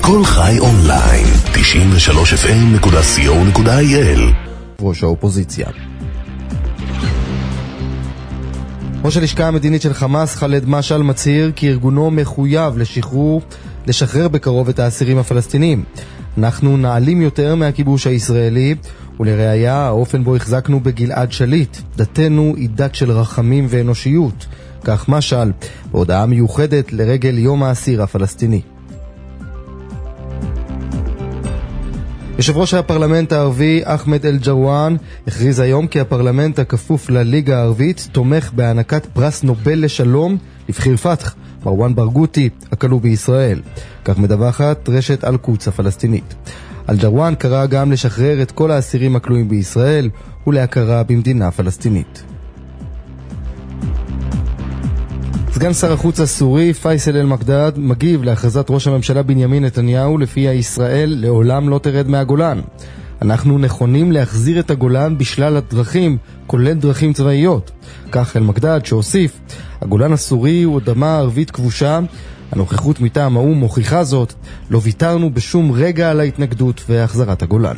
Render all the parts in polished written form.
כל חי אונליין, 93fm.co.il. ראש האופוזיציה. ראש הלשכה המדינית של חמאס ח'אלד משעל מצהיר כי ארגונו מחויב לשחרר בקרוב את האסירים הפלסטינים. אנחנו נעלים יותר מהכיבוש הישראלי, ולראיה האופן בו החזקנו בגלעד שליט. דתנו היא דת של רחמים ואנושיות, כך משעל, בהודעה מיוחדת לרגל יום האסיר הפלסטיני. יושב ראש הפרלמנט הערבי אחמד אל-ג'רוואן הכריז היום כי הפרלמנט הכפוף לליגה הערבית תומך בהענקת פרס נובל לשלום לבחיר פתח מרואן ברגותי הכלוא בישראל. כך מדווחת רשת אל-קודס הפלסטינית. אל-ג'רוואן קרא גם לשחרר את כל האסירים הכלואים בישראל ולהכרה במדינה פלסטינית. סגן שר החוץ הסורי פייסל אל-מקדד מגיב להכרזת ראש הממשלה בנימין נתניהו לפיה ישראל לעולם לא תרד מהגולן. אנחנו נכונים להחזיר את הגולן בשלל הדרכים, כולל דרכים צבאיות. כך אל-מקדד שהוסיף, הגולן הסורי הוא אדמה ערבית כבושה, הנוכחות מטעם האו"ם מוכיחה זאת, לא ויתרנו בשום רגע על ההתנגדות והחזרת הגולן.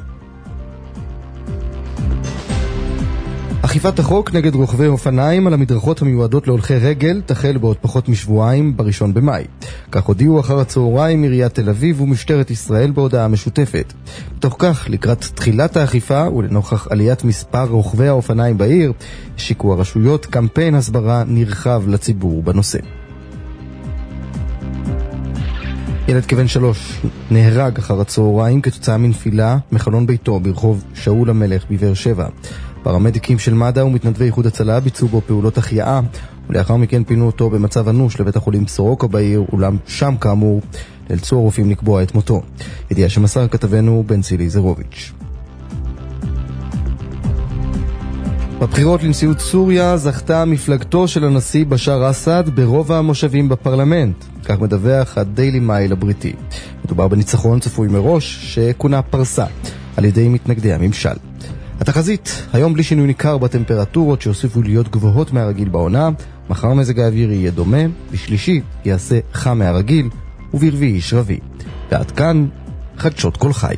אכיפת החוק נגד רוכבי אופניים על המדרכות המיועדות להולכי רגל תחל בעוד פחות משבועיים ב1 במאי. כך הודיעו אחר הצהריים עיריית תל אביב ומשטרת ישראל בהודעה משותפת. בתוך כך, לקראת תחילת האכיפה ולנוכח עליית מספר רוכבי האופניים בעיר, השיקו הרשויות קמפיין הסברה נרחב לציבור בנושא. ילד כבן 3 נהרג אחר הצהריים כתוצאה מנפילה מחלון ביתו ברחוב שאול המלך בבאר שבע. פרמדיקים של מד"א ומתנדבי איחוד הצלה ביצעו בו פעולות החייאה, ולאחר מכן פינו אותו במצב אנוש לבית החולים סורוקה בעיר, אולם שם כאמור נאלצו הרופאים לקבוע את מותו. ידיעה שמסר כתבנו בן צילי זרוביץ'. בבחירות לנשיאות סוריה זכתה מפלגתו של הנשיא בשאר אסד ברוב המושבים בפרלמנט, כך מדווח הדיילי מייל הבריטי. מדובר בניצחון צפוי מראש שכונה פרסה על ידי מתנגדי הממשל. התחזית, היום בלי שינוי ניכר בטמפרטורות שהוסיפו להיות גבוהות מהרגיל בעונה, מחר מזג האוויר יהיה דומה, בשלישי יעשה חם מהרגיל, וברביעי שרבי. ועד כאן, חדשות כל חי.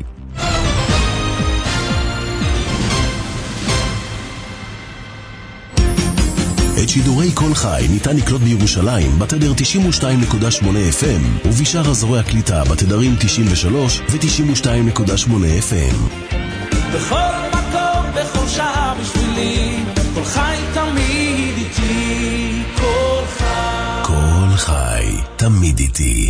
את שידורי כל חי ניתן לקלוט בירושלים בתדר 92.8 FM ובשאר אזורי הקליטה בתדרים 93 ו-92.8 FM. בכל מקום, בכל שעה בשבילי, כל חי תמיד איתי, כל חי. כל חי תמיד איתי.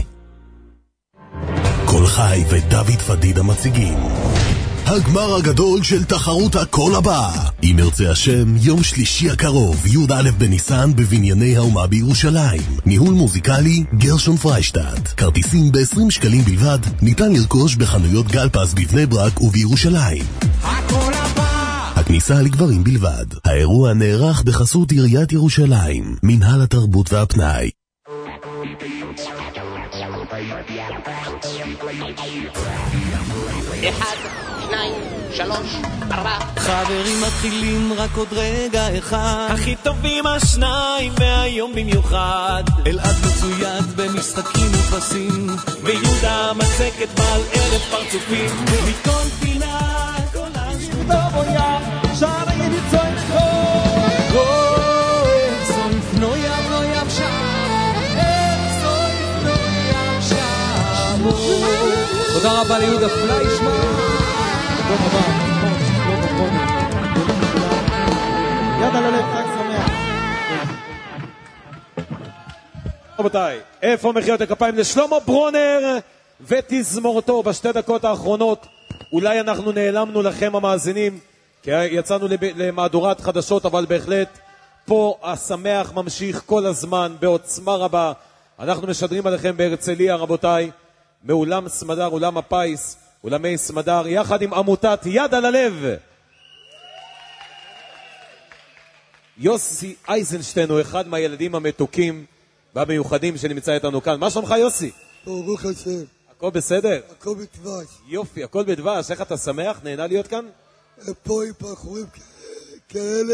כל חי ודוד פדידה מציגים הגמר הגדול של תחרות הקול הבא. אם ירצה השם, יום שלישי הקרוב, י"א בניסן בבנייני האומה בירושלים. ניהול מוזיקלי גרשון פריישטט. כרטיסים ב-20 שקלים בלבד, ניתן לרכוש בחנויות גלפס בבני ברק ובירושלים. הקול הבא. הכניסה לגברים בלבד. האירוע נערך בחסות עיריית ירושלים, מנהל התרבות והפנאי. אחד, 2, 3, 4. חברים מתחילים רק עוד רגע אחד, הכי טובים השניים והיום במיוחד. אלעד מצויד במשחקים ופסים, ויהודה מצקת בעל 1000 פרצופים. מכל פינה כל השבודה בויה שער ידיצו איתו סויף נוים נוים שם, סויף נוים שם. תודה רבה ליהודה פליישמן. יד על הלב, חג שמח. רבותיי, איפה מחיאות הכפיים לשלמה ברונר ותזמורתו בשתי דקות האחרונות. אולי אנחנו נעלמנו לכם המאזינים, כי יצאנו למהדורת חדשות, אבל בהחלט פה השמח ממשיך כל הזמן בעוצמה רבה. אנחנו משדרים עליכם בהרצליה, רבותיי, מאולם סמדר, אולם הפייס, אולמי סמדר, יחד עם עמותת יד על הלב. יוסי אייזנשטיין הוא אחד מהילדים המתוקים והמיוחדים שנמצא איתנו כאן. מה שלומך יוסי? ברוך השם. הכל בסדר? הכל בדבש. יופי, הכל בדבש. איך אתה שמח? נהנה להיות כאן? פה עם פחורים כאלה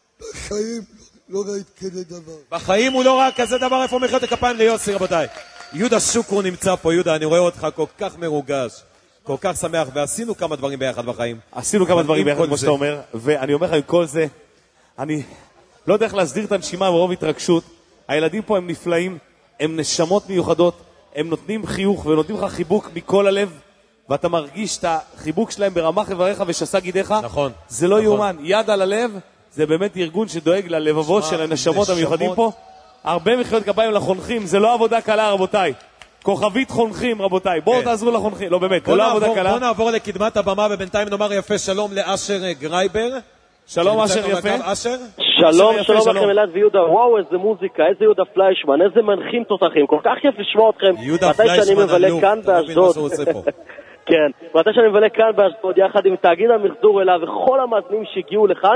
בחיים לא ראית כזה דבר. בחיים הוא לא ראה כזה דבר. איפה מחיאות הכפיים ליוסי, רבותיי? יהודה שוקרו נמצא פה, יהודה, אני רואה אותך כל כך מרוגש, כל כך שמח, ועשינו כמה דברים ביחד בחיים. עשינו כמה דברים ביחד, כמו שאתה אומר, ואני אומר לך, עם כל זה, אני לא יודע איך להסדיר את הנשימה ברוב התרגשות. הילדים פה הם נפלאים, הם נשמות מיוחדות, הם נותנים חיוך ונותנים לך חיבוק מכל הלב, ואתה מרגיש את החיבוק שלהם ברמה חבריך ושסה גידיך. נכון. זה לא יאומן. יד על הלב, זה באמת ארגון שדואג ללבבות של הנשמות המיוחדים פה. הרבה מחיאות כפיים לחונכים, זה לא עבודה קלה, רבותיי. כוכבית חונכים, רבותיי. בואו תעזרו לחונכים. לא, באמת, זה לא עבודה קלה. בואו נעבור לקדמת הבמה, ובינתיים נאמר יפה שלום לאשר גרייבר. שלום אשר יפה. אשר? שלום לכם אלעד ויהודה. וואו, איזה מוזיקה, איזה יהודה פליישמן, איזה מנחים תותחים. כל כך כיף לשמוע אתכם. יהודה פליישמן אלוף, לא מבין מה שהוא עושה פה. כן, מתי שאני מבלה כאן באשדוד יחד עם תאגיד המחזור אליו וכל המאזינים שהגיעו לכאן,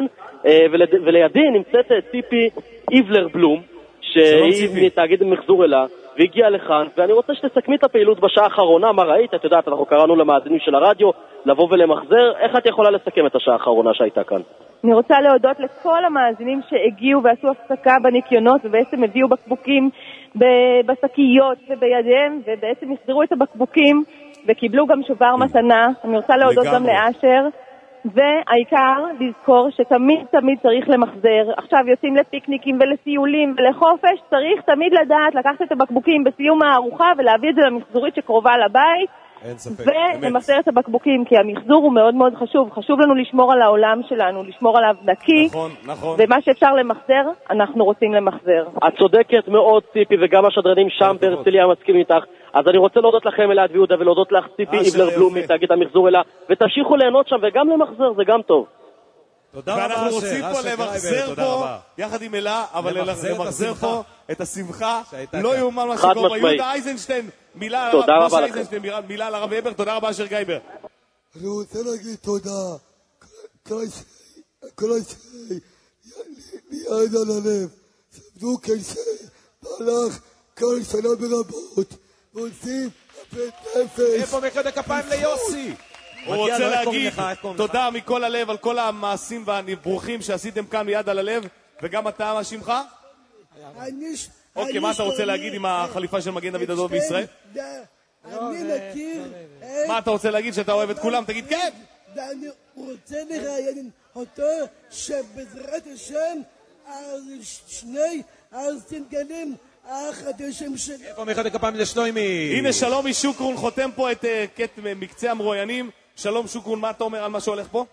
ולידי נמצאת ציפי איבלר בלום, שהיא מתאגיד המחזור אליו והגיעה לכאן, ואני רוצה שתסכמי את הפעילות בשעה האחרונה. מה ראית? את יודעת, אנחנו קראנו למאזינים של הרדיו לבוא ולמחזר. איך את יכולה לסכם את השעה האחרונה שהייתה כאן? אני רוצה להודות לכל המאזינים שהגיעו ועשו הפסקה בניקיונות, ובעצם הביאו בקבוקים בשקיות ובידיהם, ובעצם יחזרו את הבקבוקים וקיבלו גם שובר מתנה. אני רוצה להודות גם לאשר, והעיקר לזכור שתמיד תמיד צריך למחזר. עכשיו יוצאים לפיקניקים ולטיולים ולחופש, צריך תמיד לדעת לקחת את הבקבוקים בסיום הארוחה ולהביא את זה למחזורית שקרובה לבית, ולמחזר את הבקבוקים, כי המחזור הוא מאוד מאוד חשוב. חשוב לנו לשמור על העולם שלנו, לשמור עליו נקי. נכון. ומה שאפשר למחזר, אנחנו רוצים למחזר. את צודקת מאוד, ציפי, וגם השדרנים שם בהרצליה מסכימים איתך. אז אני רוצה להודות לכם אלעד ויהודה, ולהודות לך ציפי איבלר בלום מתאגיד המחזור אלה, ותמשיכו ליהנות שם וגם למחזר, זה גם טוב. ואנחנו רוצים פה למחזר פה יחד עם אלה, אבל למחזר פה את השמחה. לא יאומן מה שקורה. יהודה אייזנשטיין, מילה על הרב הבר. תודה רבה אשר גייבר. אני רוצה להגיד תודה כל אנשי ליד על הלב שעבדו כאנשי מהלך כל שנה ברבות ועושים בית נפש. איפה מחיאות הכפיים ליוסי? הוא רוצה להגיד תודה מכל הלב על כל המעשים והברוכים שעשיתם כאן מיד על הלב. וגם אתה, מה שמך? אוקיי, מה אתה רוצה להגיד עם החליפה של מגן דוד אדום בישראל? אני מכיר... מה אתה רוצה להגיד, שאתה אוהב את כולם? תגיד כן! ואני רוצה לראיין אותו שבעזרת השם שני הסינגלים החדשים שלי. איפה מחיאות הכפיים לשלומי? הנה שלומי שוקרון חותם פה את מקצה המרואיינים. שלום שוקרון, מה אתה אומר על מה שהולך פה?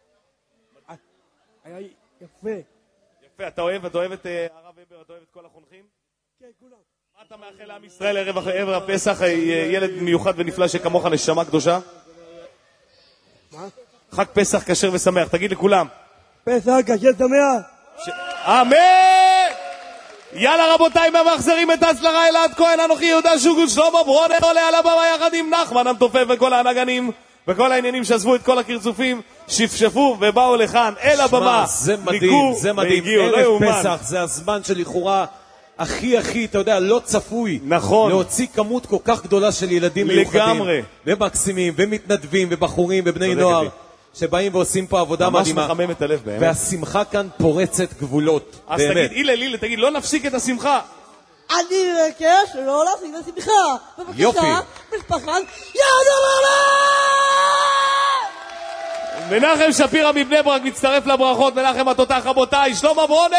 היה יפה. יפה, אתה אוהב את הרב הבר, אתה אוהב את כל החונכים? כן, כולם. מה אתה מאחל לעם ישראל ערב הפסח, ילד מיוחד ונפלא שכמוך, נשמה קדושה? מה? חג פסח כשר ושמח, תגיד לכולם. פסח כשר שמח. אמן! יאללה רבותיי, ממחזרים את ההצלחה. אלעד כהן, אנוכי יהודה שוקרון, שלמה ברונר עולה על הבמה יחד עם נחמן המתופף וכל הנגנים וכל העניינים שעזבו את כל הקרצופים, שפשפו ובאו לכאן אל הבמה. זה מדהים, זה מדהים. ערב פסח זה הזמן שלכאורה הכי, אתה יודע, לא צפוי. נכון. להוציא כמות כל כך גדולה של ילדים מיוחדים. לגמרי. ומקסימים, ומתנדבים, ובחורים, ובני נוער, שבאים ועושים פה עבודה מדהימה. ממש מחמם את הלב, באמת. והשמחה כאן פורצת גבולות. אז תגיד, הילה, תגיד, לא נפסיק את השמחה. אני מבקש לא להפסיק את השמחה. יופי. משפחת יאללה! מנחם שפירא מבני ברק מצטרף לברכות. מנחם התותח, רבותיי, שלמה ברונר!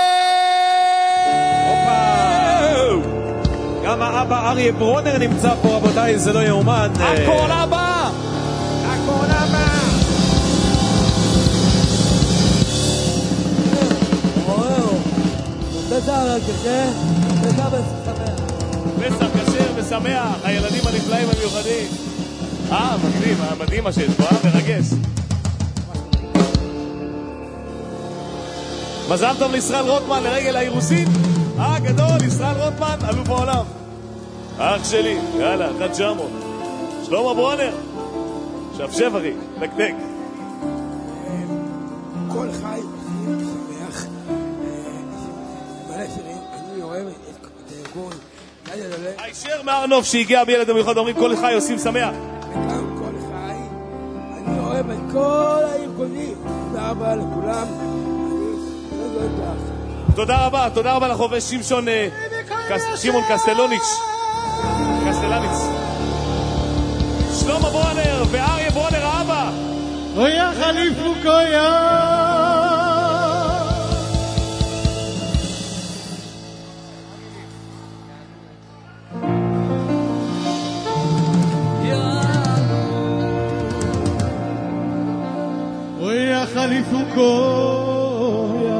גם האבא אריה ברונר נמצא פה, רבותיי, זה לא יאומן. הכל אבא! הכל אבא! פסח כשר ושמח, הילדים הנפלאים המיוחדים. מקדים, מדהים מה שיש פה, מרגש. מזל טוב לישראל רוטמן לרגל האירוסין הגדול. ישראל רוטמן, אלוף העולם, אח שלי. יאללה, 900. שלמה ברונר, שפשף אחי, דקדק. כל חי שמח, מלא שירים. אני אוהב את הארגון יד על הלב. הישר מארנוב שהגיע בילד המיוחד, אומרים כל חי עושים שמח. וגם כל חי, אני אוהב את כל הארגונים. תודה רבה לכולם. תודה רבה לחובש שמעון קסטלוניץ'. קליץ. שלמה ברונר ואריה ברונר האבא. אוי החליפו קויה. אוי החליפו קויה.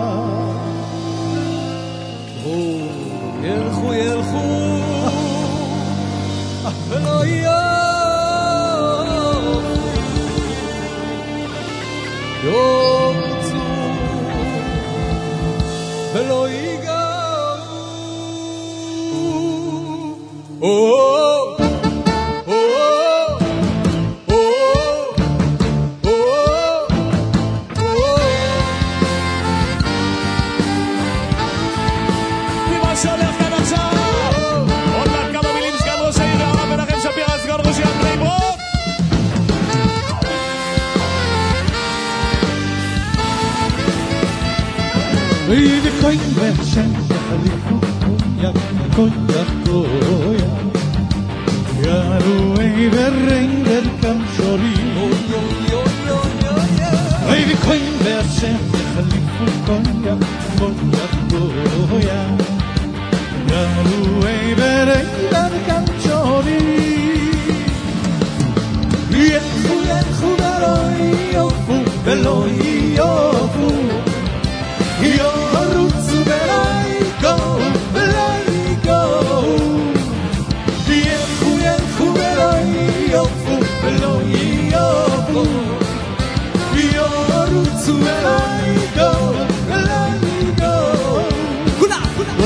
ילכו ילכו ולא יורצו ולא ייגעו. וידי קוין ושם יחליפו קויה קויה יאלו איברן דרכם שורים וידי קוין ושם יחליפו קויה קויה יאלו איברן דרכם שורים ילכו ולא יופו יורצו ולא ייגעו ילכו ולא יופו ולא יופו יורצו ולא ייגעו כולם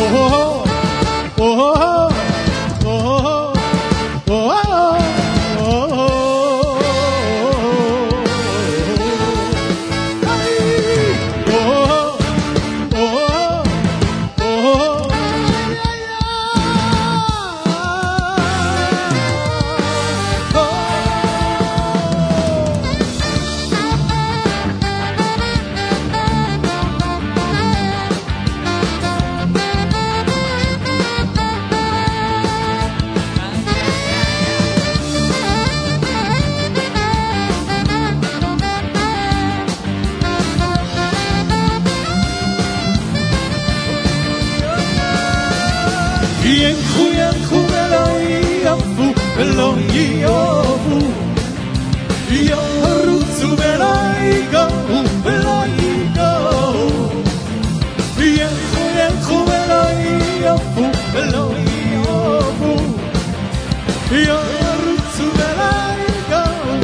ילכו ולא יופו יורצו ולא ייגעו ילכו ולא יופו ולא יופו יורצו ולא ייגעו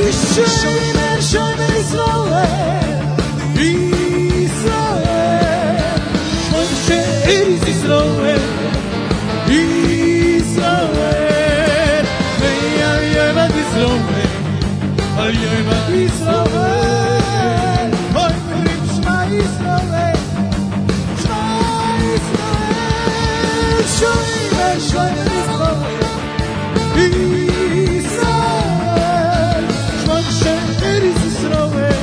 Schöner, schöner Israel, Israel, schöner Israel, Israel, Yeved Israel, Yeved Israel, Oy Mrim Shema Israel, Shema Israel, schöner, schöner Israel, Israel, schöner Israel,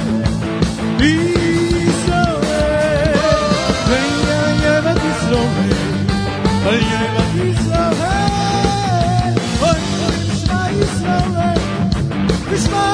Israel, Yeved Israel, Yeved Israel, Oy Mrim Shema Israel, Shema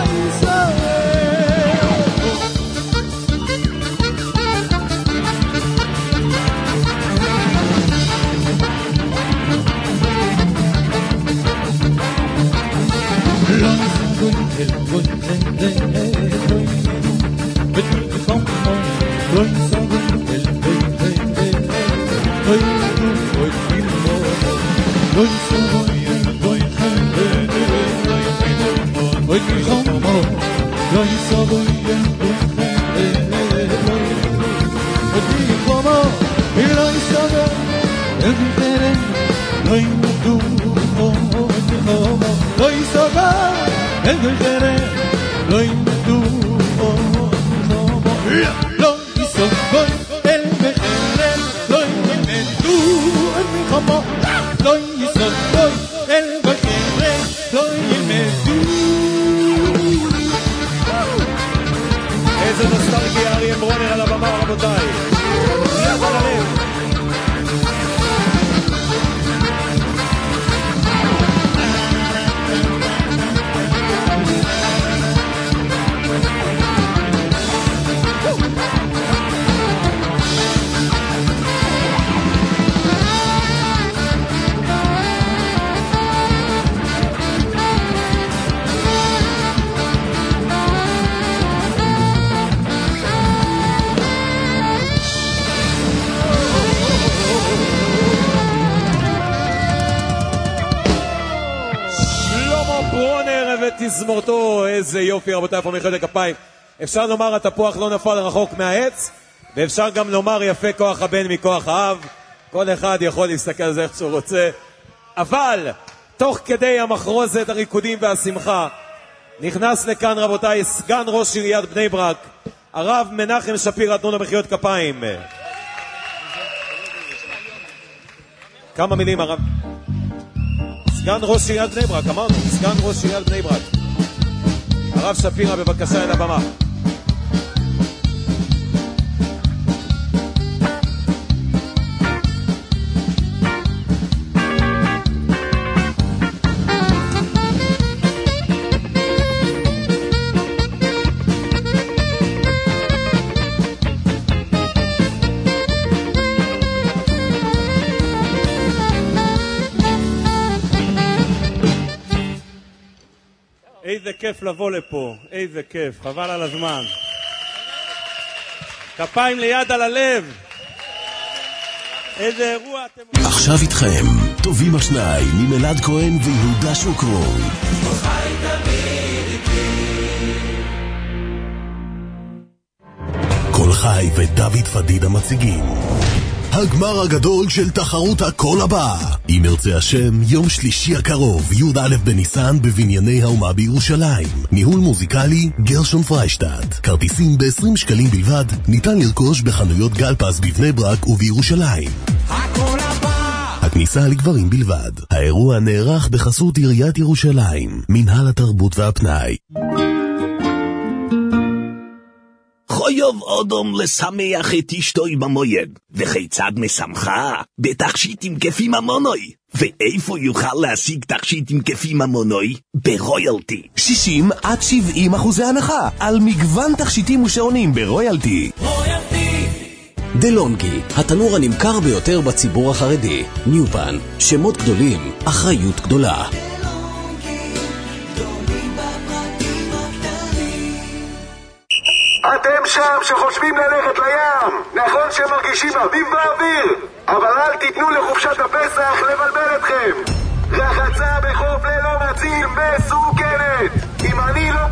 איזה נוסטלגיה, אריה ברונר על הבמה, רבותיי. יד על הלב. תזמורתו, איזה יופי רבותיי, פה מחיאות הכפיים. אפשר לומר התפוח לא נפל רחוק מהעץ, ואפשר גם לומר יפה כוח הבן מכוח האב. כל אחד יכול להסתכל על זה איך שהוא רוצה, אבל תוך כדי המחרוזת, הריקודים והשמחה, נכנס לכאן רבותיי סגן ראש עיריית בני ברק, הרב מנחם שפירא. תנו לו מחיאות כפיים. כמה מילים הרב. סגן ראש עיריית בני ברק, אמרנו, סגן ראש עיריית בני ברק. הרב שפירא, בבקשה אל הבמה. איזה כיף לבוא לפה, איזה כיף, חבל על הזמן. כפיים ליד על הלב. איזה אירוע אתם... עכשיו איתכם, טובים השניים ממלעד כהן ויהודה שוקרון. כל חי ודוד פדידה מציגים הגמר הגדול של תחרות הכל הבא. אם ירצה השם, יום שלישי הקרוב, י"א בניסן בבנייני האומה בירושלים. ניהול מוזיקלי גרשון פריישטט. כרטיסים ב-20 שקלים בלבד, ניתן לרכוש בחנויות גלפס בבני ברק ובירושלים. הכל הבא! הכניסה לגברים בלבד. האירוע נערך בחסות עיריית ירושלים, מנהל התרבות והפנאי. חויוב אודום לשמח את אשתוי במויד, וכיצד משמחה? בתכשיטים כפי ממונוי. ואיפה יוכל להשיג תכשיטים כפי ממונוי? ברויאלטי. 60-70% הנחה על מגוון תכשיטים ושעונים ברויאלטי. רויאלטי! דלונגי, התנור הנמכר ביותר בציבור החרדי. ניופן, שמות גדולים, אחריות גדולה. אתם שם שחושבים ללכת לים, נכון שמרגישים אביב באוויר, אבל אל תיתנו לחופשת הפסח לבלבל אתכם. רחצה בחוף ללא מציל מסוכנת. אם אני לא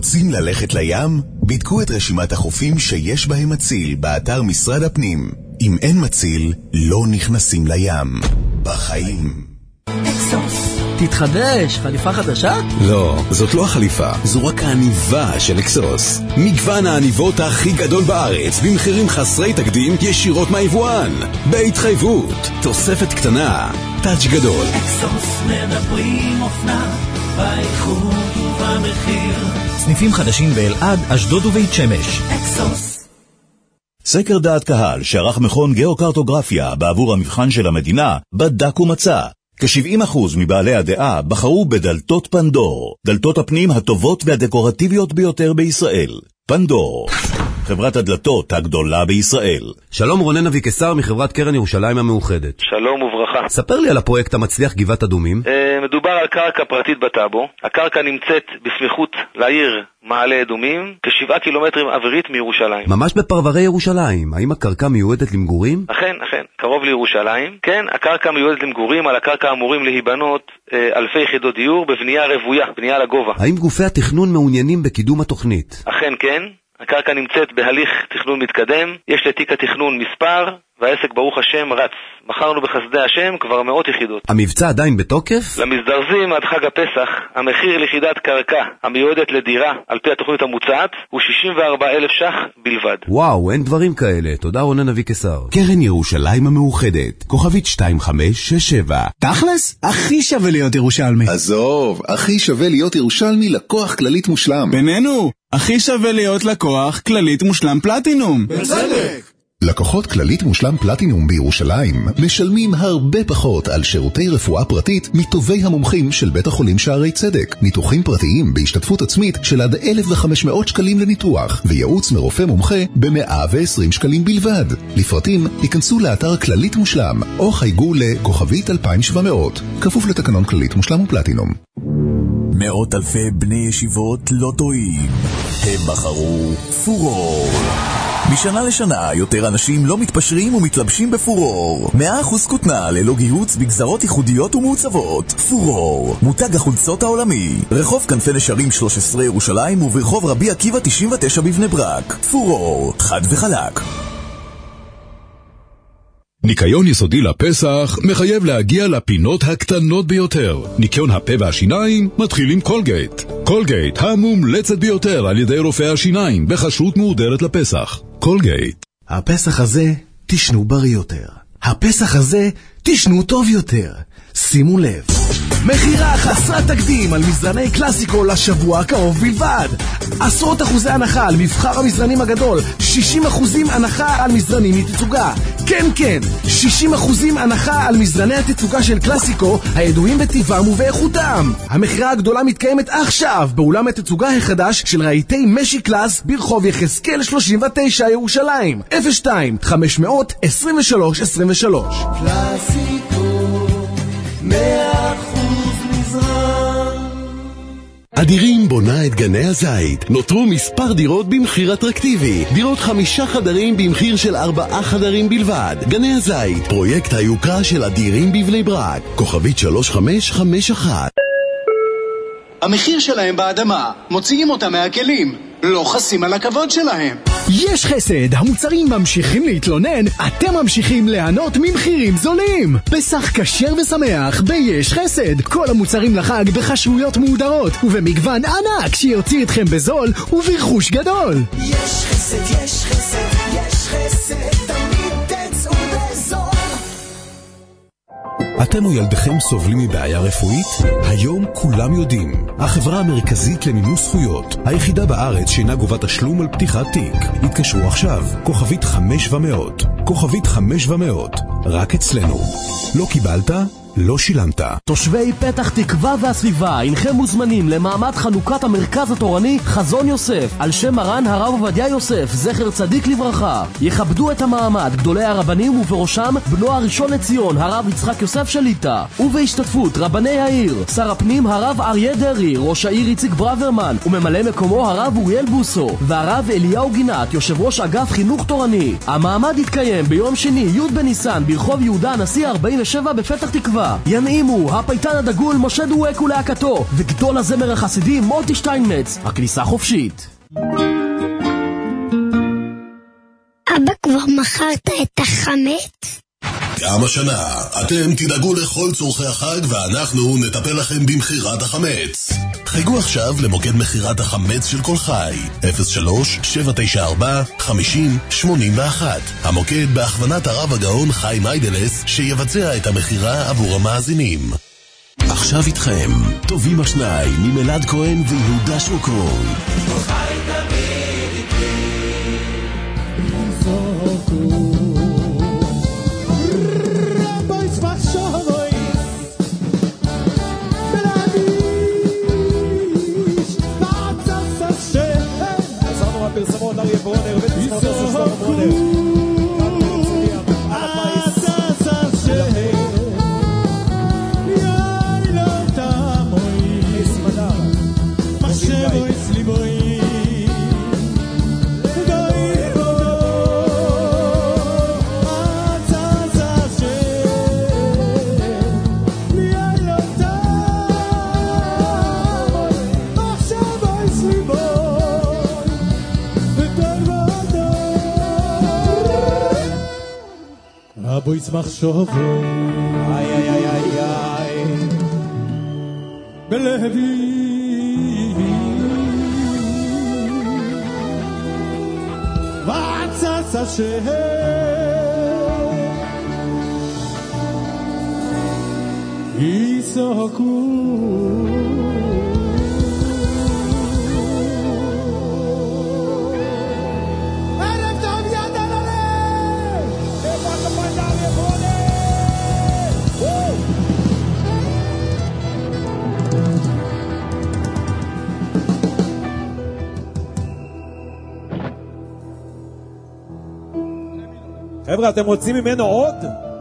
רוצים ללכת לים? בדקו את רשימת החופים שיש בהם מציל באתר משרד הפנים. אם אין מציל, לא נכנסים לים. בחיים. אקסוס. תתחדש, חליפה חדשה? לא, זאת לא החליפה, זו רק העניבה של אקסוס. מגוון העניבות הכי גדול בארץ, במחירים חסרי תקדים ישירות מהיבואן. בהתחייבות, תוספת קטנה, טאץ' גדול. אקסוס מדברים אופנה, באיכות ובמחיר. סניפים חדשים באלעד, אשדוד ובית שמש. אקסוס. סקר דעת קהל שערך מכון גיאוקרטוגרפיה בעבור המבחן של המדינה, בדק ומצא. כ-70% מבעלי הדעה בחרו בדלתות פנדור, דלתות הפנים הטובות והדקורטיביות ביותר בישראל. פנדור, חברת הדלתות הגדולה בישראל. שלום, רונן אביקסר מחברת קרן ירושלים המאוחדת. שלום וברכה. ספר לי על הפרויקט המצליח גבעת אדומים. מדובר על קרקע פרטית בטאבו. הקרקע נמצאת בסמיכות לעיר מעלה אדומים, כ7 קילומטרים אווירית מירושלים. ממש בפרברי ירושלים. האם הקרקע מיועדת למגורים? אכן, קרוב לירושלים. כן, הקרקע מיועדת למגורים. על הקרקע אמורים להיבנות אלפי יחידות דיור בבנייה רוויה, בנייה לגובה. האם גופי התכנון מעוניינים בקידום התוכנית? אכן כן. הקרקע נמצאת בהליך תכנון מתקדם, יש לתיק התכנון מספר, והעסק ברוך השם רץ. מכרנו בחסדי השם כבר 100 יחידות. המבצע עדיין בתוקף? למזדרזים עד חג הפסח, המחיר ליחידת קרקע המיועדת לדירה על פי התוכנית המוצעת הוא 64,000 ש"ח בלבד. וואו, אין דברים כאלה. תודה רונן אביקסר. קרן ירושלים המאוחדת, כוכבית 2567. תכלס, הכי שווה להיות ירושלמי. עזוב, הכי שווה להיות ירושלמי לקוח כללית מושלם. בינינו, הכי שווה להיות לקוח כללית מושלם פלטינום. בצדק. לקוחות כללית מושלם פלטינום בירושלים משלמים הרבה פחות על שירותי רפואה פרטית מטובי המומחים של בית החולים שערי צדק. ניתוחים פרטיים בהשתתפות עצמית של עד 1,500 שקלים לניתוח, וייעוץ מרופא מומחה ב120 שקלים בלבד. לפרטים היכנסו לאתר כללית מושלם או חייגו לכוכבית 2700, כפוף לתקנון כללית מושלם ופלטינום. מאות אלפי בני ישיבות לא טועים, הם בחרו פורור. משנה לשנה יותר אנשים לא מתפשרים ומתלבשים בפורור. 100% כותנה ללא גיהוץ בגזרות ייחודיות ומעוצבות. פורור, מותג החולצות העולמי. רחוב כנפי נשרים 13 ירושלים וברחוב רבי עקיבא 99 בבני ברק. פורור, חד וחלק. ניקיון יסודי לפסח מחייב להגיע לפינות הקטנות ביותר. ניקיון הפה והשיניים מתחיל עם קולגייט. קולגייט, המומלצת ביותר על ידי רופאי השיניים בחשרות מורדרת לפסח. קולגייט. הפסח הזה תשנו בריא יותר. הפסח הזה תשנו טוב יותר. שימו לב, מחירה חסרת תקדים על מזרני קלאסיקו לשבוע הקרוב בלבד. עשרות אחוזי הנחה על מבחר המזרנים הגדול, 60% הנחה על מזרנים מתצוגה. כן, 60% הנחה על מזרני התצוגה של קלאסיקו הידועים בטבעם ובאיכותם. המחירה הגדולה מתקיימת עכשיו באולם התצוגה החדש של רהיטי משי קלאס ברחוב יחזקאל 39 ירושלים. 02-500-2323. קלאסיקו 100% מזרן. אדירים בונה את גני הזית. נותרו מספר דירות במחיר אטרקטיבי. דירות 5 חדרים במחיר של 4 חדרים בלבד. גני הזית, פרויקט היוקרה של אדירים בבני ברק. כוכבית 3551. המחיר שלהם באדמה, מוציאים אותם מהכלים, לא חסים על הכבוד שלהם. יש חסד, המוצרים ממשיכים להתלונן, אתם ממשיכים ליהנות ממחירים זולים. פסח כשר ושמח ביש חסד, כל המוצרים לחג בחשויות מהודרות ובמגוון ענק שיוציא אתכם בזול וברכוש גדול. יש חסד, יש חסד, יש חסד, תמיד תצאו בזול. אתם או ילדיכם סובלים מבעיה רפואית? היום כולם יודעים. החברה המרכזית למימוש זכויות, היחידה בארץ שאינה גובה תשלום על פתיחת תיק. התקשרו עכשיו, כוכבית 500. כוכבית 500. רק אצלנו. לא קיבלת? לא שילמת. תושבי פתח תקווה והסביבה, אינכם מוזמנים למעמד חנוכת המרכז התורני חזון יוסף על שם מרן הרב עובדיה יוסף, זכר צדיק לברכה. יכבדו את המעמד גדולי הרבנים ובראשם בנו הראשון לציון הרב יצחק יוסף שליטה, ובהשתתפות רבני העיר, שר הפנים הרב אריה דרי, ראש העיר איציק ברוורמן וממלא מקומו הרב אוריאל בוסו והרב אליהו גינת, יושב ראש אגף חינוך תורני. המעמד יתקיים ביום שני י' בניסן ברחוב יהודה הנשיא 47 בפתח תקווה. חיפה. ינעימו הפייטן הדגול משה דואק ולהקתו, וגדול הזמר החסידי מוטי שטיינמץ. הכניסה חופשית. אבא, כבר מכרת את החמץ? גם השנה אתם תדאגו לכל צורכי החג ואנחנו נטפל לכם במחירת החמץ. חייגו עכשיו למוקד מחירת החמץ של כל חי 03-794-50-81. המוקד בהכוונת הרב הגאון חיים מיידלס שיבצע את המחירה עבור המאזינים. עכשיו איתכם טובים השניים ממלעד כהן ויהודה שוקרון. חי תמיד איתי פרסמות אריה ברונר ותזמות של שלמה ברונר בו יצמח שובו איי איי איי איי איי בלבי ועצץ השם יסוקו חבר'ה, אתם רוצים ממנו עוד?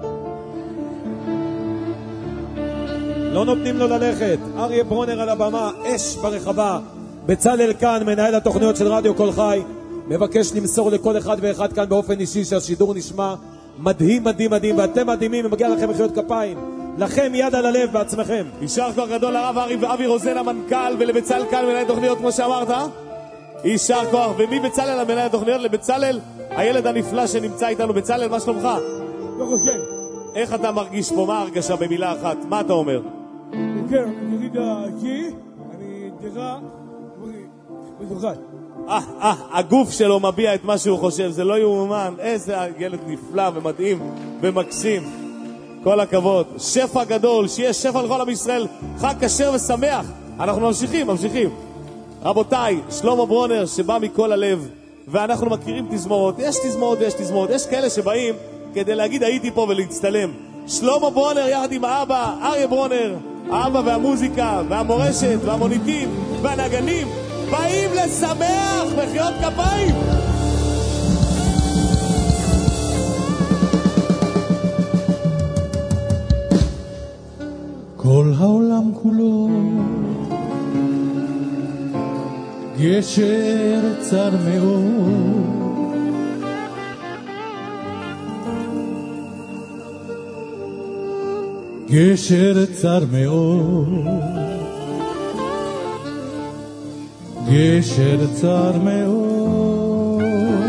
לא נותנים לו ללכת. אריה ברונר על הבמה, אש ברחבה. בצלאל כאן, מנהל התוכניות של רדיו כל חי, מבקש למסור לכל אחד ואחד כאן באופן אישי שהשידור נשמע מדהים מדהים מדהים, ואתם מדהימים, ומגיע לכם מחיאות כפיים. לכם יד על הלב בעצמכם. יישר כוח גדול לרב אבי רוזן המנכ"ל, ולבצלאל כאן מנהל תוכניות כמו שאמרת. יישר כוח. ומי בצלאל המנהל התוכניות? לבצלאל הילד הנפלא שנמצא איתנו. בצלאל, מה שלומך? לא חושב. איך אתה מרגיש פה? מה הרגשה במילה אחת? מה אתה אומר? כן, אני דעתי, אני דעה בזוכת. הגוף שלו מביע את מה שהוא חושב, זה לא יאומן. איזה ילד נפלא ומדהים ומקסים. כל הכבוד. שפע גדול, שיהיה שפע לכל עם ישראל. חג כשר ושמח. אנחנו ממשיכים. רבותיי, שלמה ברונר שבא מכל הלב, ואנחנו מכירים תזמורות. יש תזמורות ויש תזמורות. יש כאלה שבאים כדי להגיד הייתי פה ולהצטלם. שלמה ברונר יחד עם האבא, אריה ברונר, האבא והמוזיקה והמורשת והמוניטין והנגנים באים לשמח. מחיאות כפיים. כל העולם כולו גשר צר מאוד, גשר צר מאוד, גשר צר מאוד,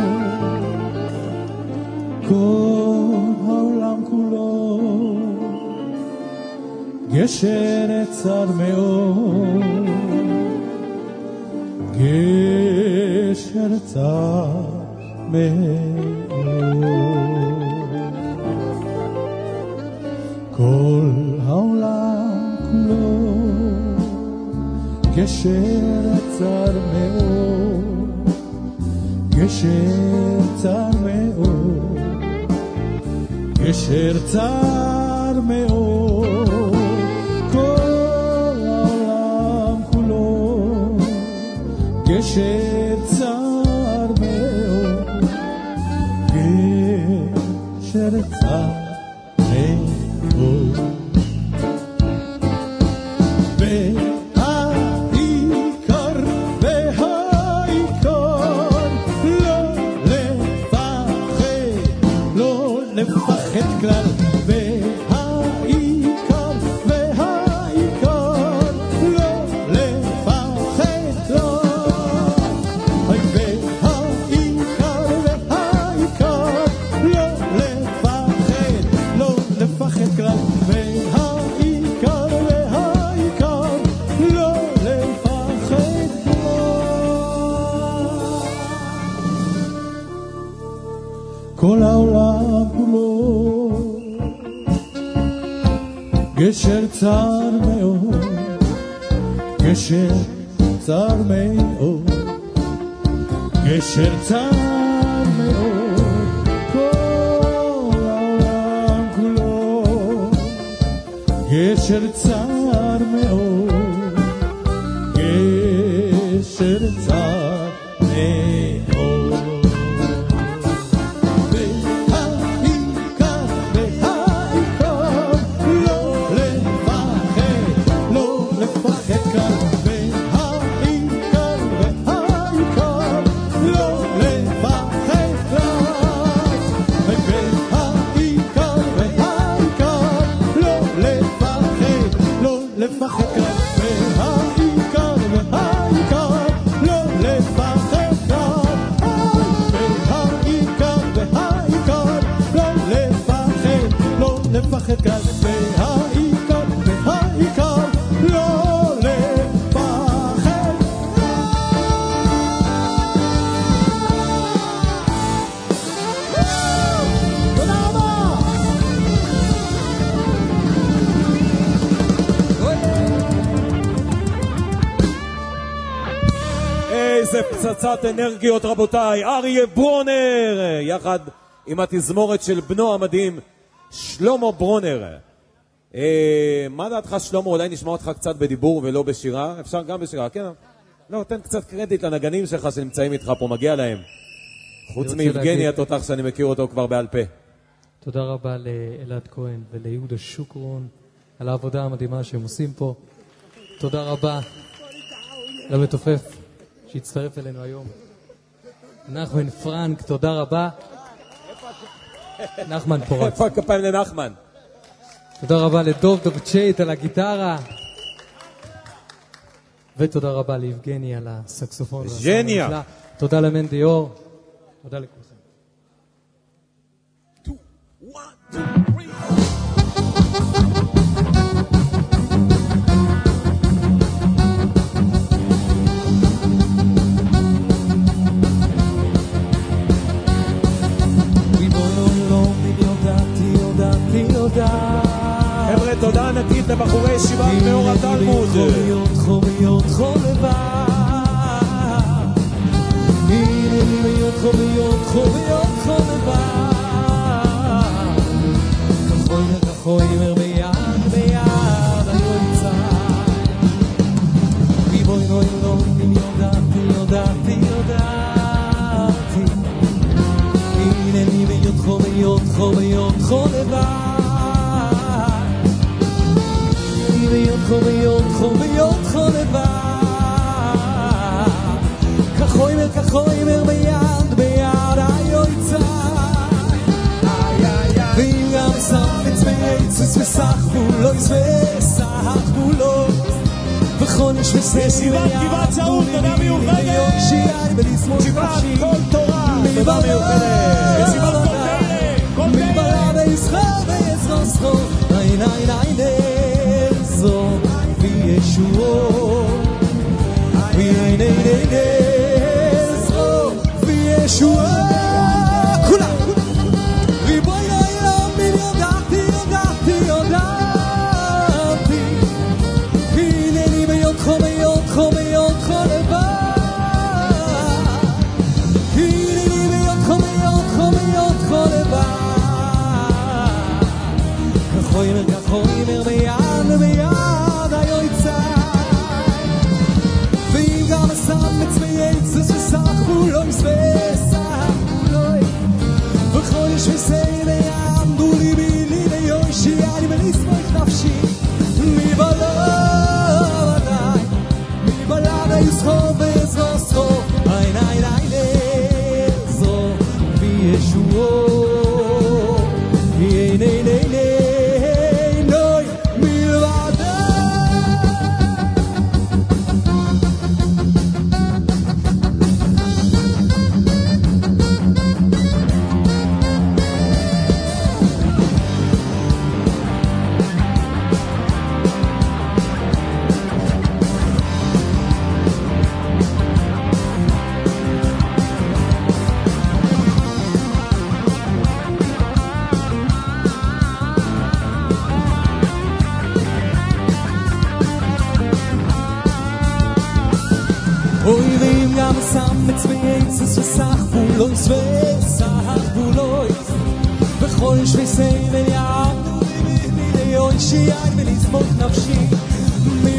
כל העולם כולו גשר צר מאוד, גשר צר מאוד, כל העולם כולו גשר צר מאוד, גשר צר מאוד, גשר צר מאוד, כל העולם כולו גשר צר מאוד, גשר צר מאוד, והעיקר לא לפחד כלל, והעיקר גשר צר מאוד, גשר צר מאוד, גשר צר מאוד, כל העולם כולו, גשר צר מאוד, גשר צר מאוד. לפחד כאן והעיקר, והעיקר לא לפחד. תודה רבה. איזה פצצת אנרגיות רבותיי, אריה ברונר יחד עם התזמורת של בנו המדהים שלמה ברונר. מה דעתך שלמה? אולי נשמע אותך קצת בדיבור ולא בשירה? אפשר גם בשירה, כן? לא, תן קצת קרדיט לנגנים שלך שנמצאים איתך פה, מגיע להם. חוץ מיבגני התותח שאני מכיר אותו כבר בעל פה. תודה רבה לאלעד כהן וליהודה שוקרון על העבודה המדהימה שהם עושים פה. תודה רבה למתופף שהצטרף אלינו היום. נחמן פרנק, תודה רבה. נחמן פורץ. איפה הכפיים לנחמן? תודה רבה לדוב דובצ'ייט על הגיטרה. ותודה רבה ליבגני על הסקסופון. ג'ניה. תודה למנדי אור. תודה לכולכם. חבר'ה, תודה ענקית לבחורי ישיבת מאור התלמוד. חומיות, חומיות, חולבה. חומיות, חומיות, חומיות, חולבה. כחוי וכחוי ביד, ביד, היוצא. ריבוי נוי לא, אם יודעתי, יודעתי, יודעתי. הנה לי ביות חומיות, חומיות, חולבה. חומיות, חומיות, חולבה. כחוימר, כחוימר ביד, ביד היוצא. ואם גם ספץ ויצוס וסח בולויס וסח בולות וחונש וסס בישיבת גבעת צהוב, תודה מיוחדת. ישיבת כל תורה, תודה מיוחדת. ישיבת כל תורה, כל תורה. מברה וישחר ויצחר שחור. נאי נאי נאי נזו וישועו ויהי נזו וישועו כולם ריבוי העולם יודעתי, יודעתי, יודעתי הנני ביות חומיות, חומיות, חולבה הנני ביות חומיות, חומיות, חולבה כחוימר, כחוימר ביד, ביד היוצא Oivim gam sam mit zweins es sach bulois sach bulois bechol shvisei vel yam mi de yoy shi ay velizmot nafshi mi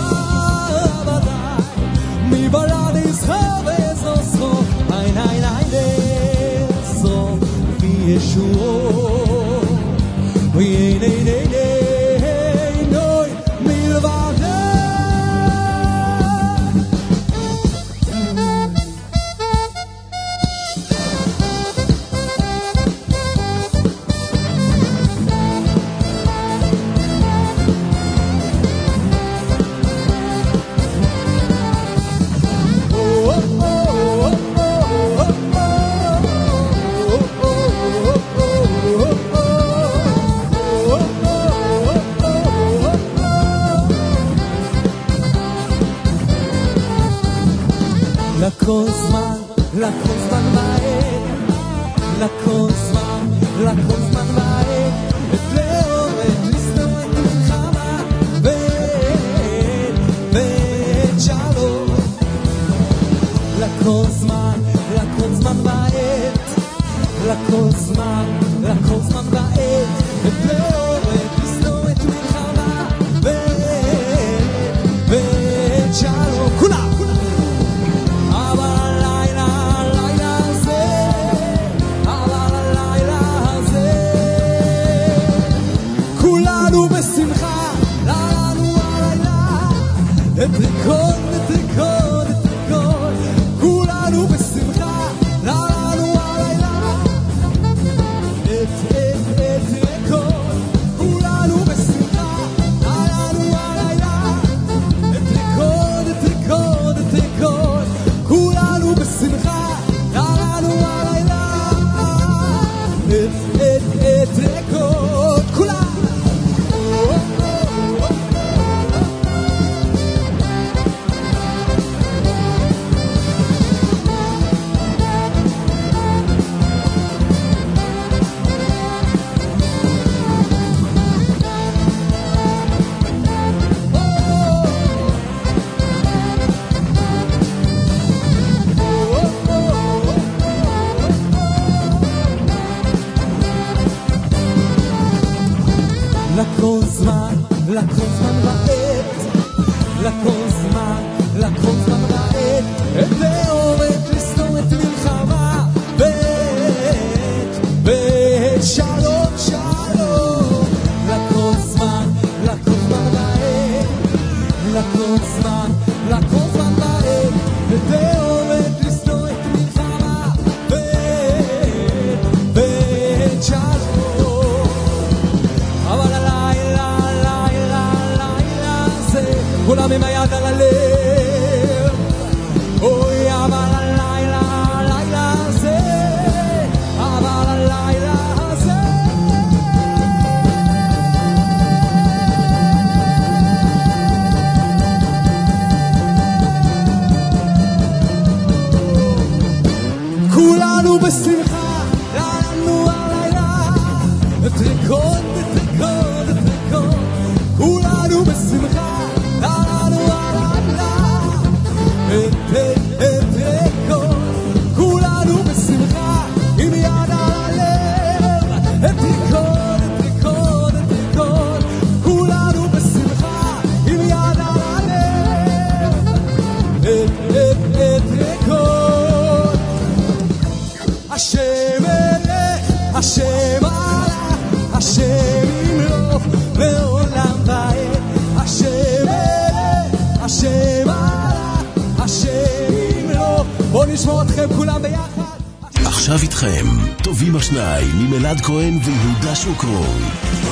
balad mi balad is have so so nein nein nein so vi yeshuo vi nei nei nei noi mi balad לכל זמן מהר, לכל זמן מהר, את לאורת לסתור את מלחמה ואת שלום. לכל זמן מהר, לכל זמן מהר, את לאורת לסתור את מלחמה ואת שלום. כולם! תרקוד, תרקוד, תרקוד, כולנו בשמחה, לנו הלילה. תרקוד, כולנו בשמחה, לנו הלילה. תרקוד, תרקוד, תרקוד, כולנו בשמחה, לנו הלילה. תרקוד, כולנו. לכל זמן רעת, לכל זמן רעת, את לאורת לסתור את מלחמה ואת שלום שלום. לכל זמן רעת, לכל זמן רעת, את לאורת לסתור את מלחמה ואת שלום. אבל כולם עם היד על הלב, אוי אבל הלילה הזה, אבל הלילה הזה. כולנו בשמחה, לנו הלילה, תרקוד, תרקוד, תרקוד, כולנו בשמחה. כולנו בשמחה עם יד על הלב, תרקוד, תרקוד, תרקוד, כולנו בשמחה עם יד על הלב, תרקוד. השם אלך, השם הלך, השם ימלוך לעולם ועד. השם אלך, השם הלך, השם ימלוך. בואו נשמור אתכם כולם ביחד. עכשיו איתכם, טובים השניים עם אלעד כהן ויהודה שוקרון.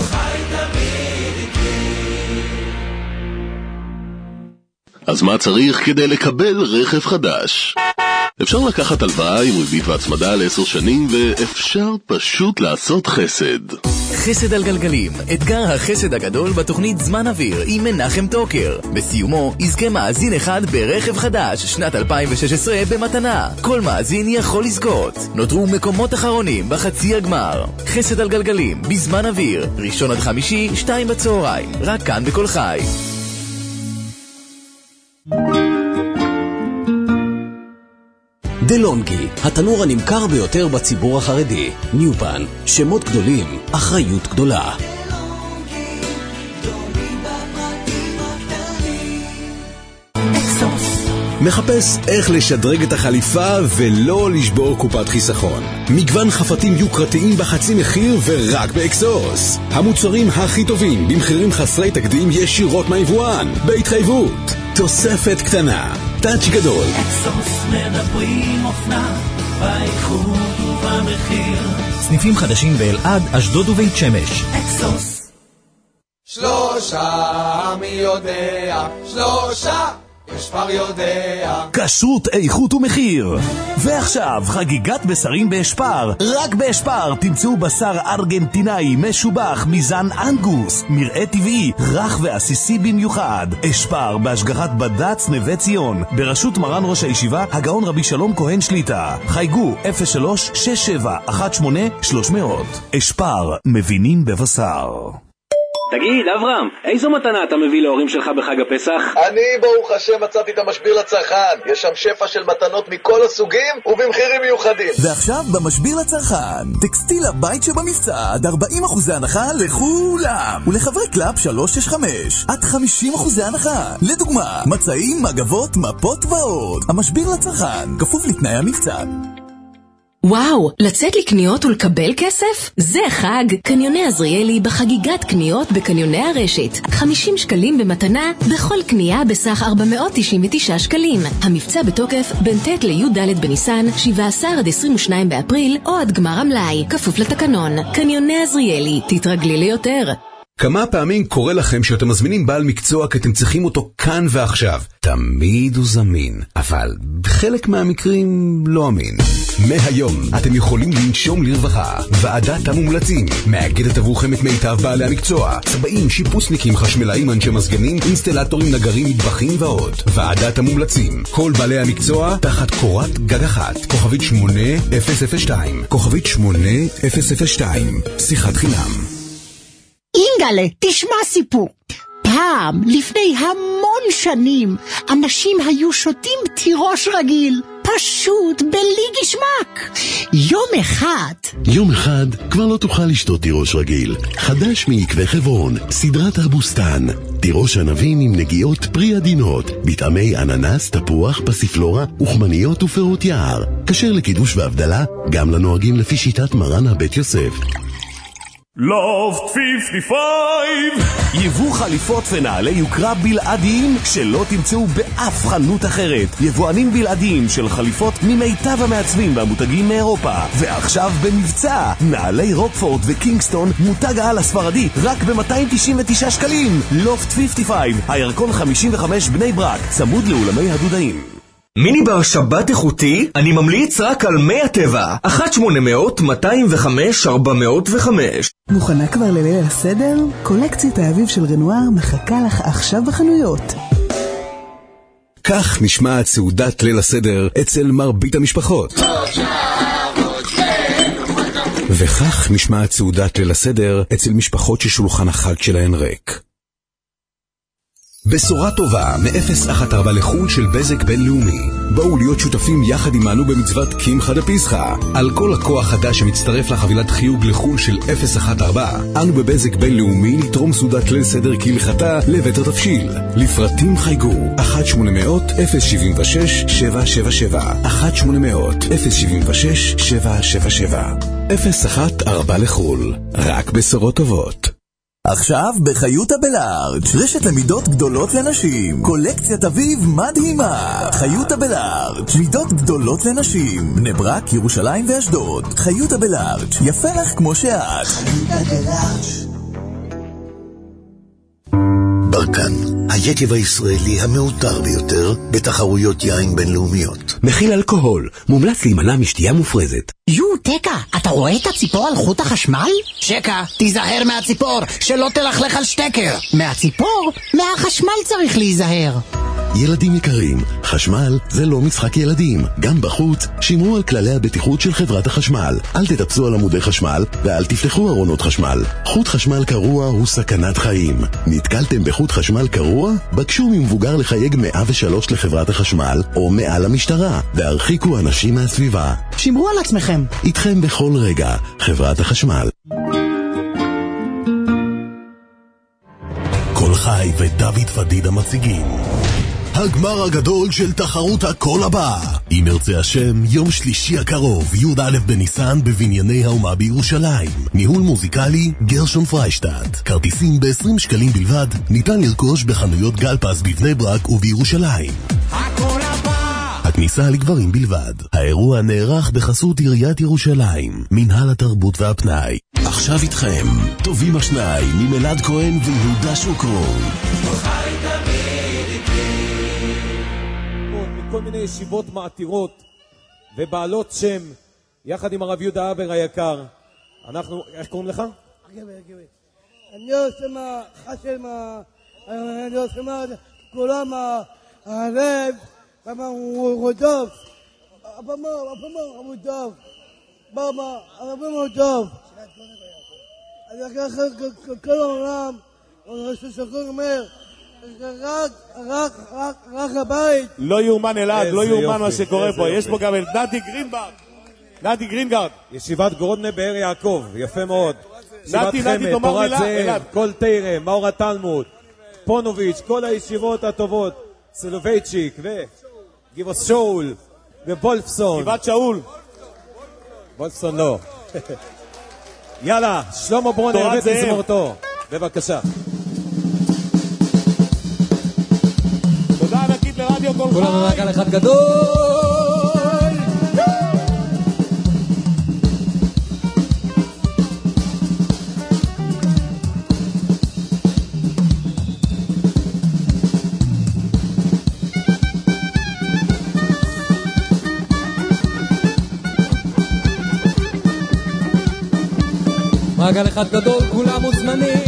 אז מה צריך כדי לקבל רכב חדש? אפשר לקחת הלוואה עם ריבית והצמדה ל10 שנים, ואפשר פשוט לעשות חסד. חסד על גלגלים, אתגר החסד הגדול בתוכנית זמן אוויר עם מנחם טוקר. בסיומו יזכה מאזין אחד ברכב חדש שנת 2016 במתנה. כל מאזין יכול לזכות. נותרו מקומות אחרונים בחצי הגמר. חסד על גלגלים בזמן אוויר, ראשון עד חמישי 2 בצהריים, רק כאן בכל חי. דלונגי, התנור הנמכר ביותר בציבור החרדי. ניופן, שמות גדולים, אחריות גדולה. מחפש איך לשדרג את החליפה ולא לשבור קופת חיסכון. מגוון חפתים יוקרתיים בחצי מחיר ורק באקסוס. המוצרים הכי טובים במחירים חסרי תקדים ישירות מהיבואן, בהתחייבות. תוספת קטנה, טאץ' גדול. אקסוס מדברים אופנה, באיכות ובמחיר. סניפים חדשים באלעד, אשדוד ובית שמש. אקסוס. 3 מי יודע, 3 יש כבר יודע. כשרות, איכות ומחיר. ועכשיו חגיגת בשרים באשפר. רק באשפר תמצאו בשר ארגנטינאי משובח מזן אנגוס, מראה טבעי, רך ועסיסי במיוחד. אשפר בהשגחת בד"ץ נווה ציון, בראשות מרן ראש הישיבה הגאון רבי שלום כהן שליטה. חייגו 03-6718-300. אשפר, מבינים בבשר. תגיד, אברהם, איזו מתנה אתה מביא להורים שלך בחג הפסח? אני, ברוך השם, מצאתי את המשביר לצרכן. יש שם שפע של מתנות מכל הסוגים ובמחירים מיוחדים. ועכשיו במשביר לצרכן, טקסטיל הבית שבמבצע עד 40% הנחה לכולם. ולחברי קלאפ 365 עד 50% הנחה. לדוגמה, מצעים, מגבות, מפות ועוד. המשביר לצרכן, כפוף לתנאי המבצע. וואו, לצאת לקניות ולקבל כסף? זה חג! קניוני עזריאלי בחגיגת קניות בקניוני הרשת. 50 שקלים במתנה בכל קנייה בסך 499 שקלים. המבצע בתוקף בין ט' לי"ד בניסן, 17 עד 22 באפריל, או עד גמר המלאי, כפוף לתקנון. קניוני עזריאלי, תתרגלי ליותר. כמה פעמים קורה לכם שאתם מזמינים בעל מקצוע כי אתם צריכים אותו כאן ועכשיו? תמיד הוא זמין, אבל בחלק מהמקרים לא אמין. מהיום אתם יכולים לנשום לרווחה. ועדת המומלצים מאגדת עבורכם את מיטב בעלי המקצוע, צבעים, שיפוצניקים, חשמלאים, אנשי מזגנים, אינסטלטורים, נגרים, מטבחים ועוד. ועדת המומלצים, כל בעלי המקצוע תחת קורת גג אחת. כוכבית 8002, כוכבית 8002, שיחת חינם. אינגלה, תשמע סיפור. פעם, לפני המון שנים, אנשים היו שותים תירוש רגיל, פשוט בלי גשמק. יום אחד כבר לא תוכל לשתות תירוש רגיל. חדש מעקבי חברון, סדרת הבוסטן. תירוש ענבים עם נגיעות פרי עדינות, בטעמי אננס, תפוח, פסיפלורה, וחמניות ופירות יער. כשר לקידוש והבדלה, גם לנוהגים לפי שיטת מרן הבית יוסף. לופט 55 יבוא חליפות ונעלי יוקרה בלעדיים שלא תמצאו באף חנות אחרת. יבואנים בלעדיים של חליפות ממיטב המעצבים והמותגים מאירופה. ועכשיו במבצע, נעלי רוקפורט וקינגסטון, מותג העל הספרדי, רק ב-299 שקלים. לופט 55, הירקון 55 בני ברק, צמוד לאולמי הדודאים. מיני בר שבת איכותי, אני ממליץ רק על מי הטבע, 1-800-205-405. מוכנה כבר לליל הסדר? קולקציית האביב של רנואר מחכה לך עכשיו בחנויות. כך נשמעת סעודת ליל הסדר אצל מרבית המשפחות. וכך נשמעת סעודת ליל הסדר אצל משפחות ששולחן החג שלהן ריק. בשורה טובה מ-014 לחול של בזק בינלאומי. בואו להיות שותפים יחד עמנו במצוות קמחא דפסחא. על כל לקוח חדש שמצטרף לחבילת חיוג לחול של 014, אנו בבזק בינלאומי נתרום סעודת ליל סדר כהלכתה לבית התבשיל. לפרטים חייגו 1-800-076-777 1-800-076-777 014 לחול. רק בשורות טובות. עכשיו בחיות הבלארג', רשת למידות גדולות לנשים, קולקציית אביב מדהימה. חיות הבלארג', מידות גדולות לנשים, בני ברק, ירושלים ואשדוד. חיות הבלארג', יפה לך כמו שאת. חיות הבלארג'. ברקן, היקב הישראלי המעוטר ביותר בתחרויות יין בינלאומיות. מכיל אלכוהול, מומלץ להימנע משתייה מופרזת. טקה, אתה רואה את הציפור על חוט החשמל? שקה, תיזהר מהציפור, שלא תלכלך על שטקר. מהציפור? מהחשמל צריך להיזהר. ילדים יקרים, חשמל זה לא משחק ילדים. גם בחוץ, שמרו על כללי הבטיחות של חברת החשמל. אל תטפסו על עמודי חשמל ואל תפתחו ארונות חשמל. חוט חשמל קרוע הוא סכנת חיים. נתקלתם בחוט חשמל קרוע? בקשו ממבוגר לחייג 103 לחברת החשמל או מעל המשטרה והרחיקו אנשים מהסביבה. שמרו על עצמכם. איתכם בכל רגע, חברת החשמל. כל חי ודוד פדידה מציגים הגמר הגדול של תחרות הכל הבא. אם ירצה השם, יום שלישי הקרוב, י"א בניסן בבנייני האומה בירושלים. ניהול מוזיקלי גרשון פריישטט. כרטיסים ב-20 שקלים בלבד, ניתן לרכוש בחנויות גלפס בבני ברק ובירושלים. הכל הבא! הכניסה לגברים בלבד. האירוע נערך בחסות עיריית ירושלים, מנהל התרבות והפנאי. עכשיו איתכם, טובים השניים עם אלעד כהן ויהודה שוקרון. כל מיני ישיבות מעתירות ובעלות שם, יחד עם הרב יהודה אבר היקר. אנחנו, איך קוראים לך? אני עושה מה חשם, אני עושה מה כולם הרב, במה הוא רודוף, במה הוא רודוף, במה הוא רודוף. כל העולם, ששכון אומר, רק הבית. לא יאומן אלעד, לא יאומן מה שקורה פה. יש פה גם את נתי גרינגרד. ישיבת גרודנה באר יעקב, יפה מאוד. נתי, תאמר מילה, אלעד. כל תירם, מאור התלמוד, פונוביץ', כל הישיבות הטובות, סלובייצ'יק וגיבוס שאול ובולפסון. גבעת שאול. בולפסון לא. יאללה, שלמה ברונר ותזמורתו. בבקשה. תודה ענקית לרדיו כל חי. כולם במעגל אחד גדול. מעגל אחד גדול, כולם מוזמנים.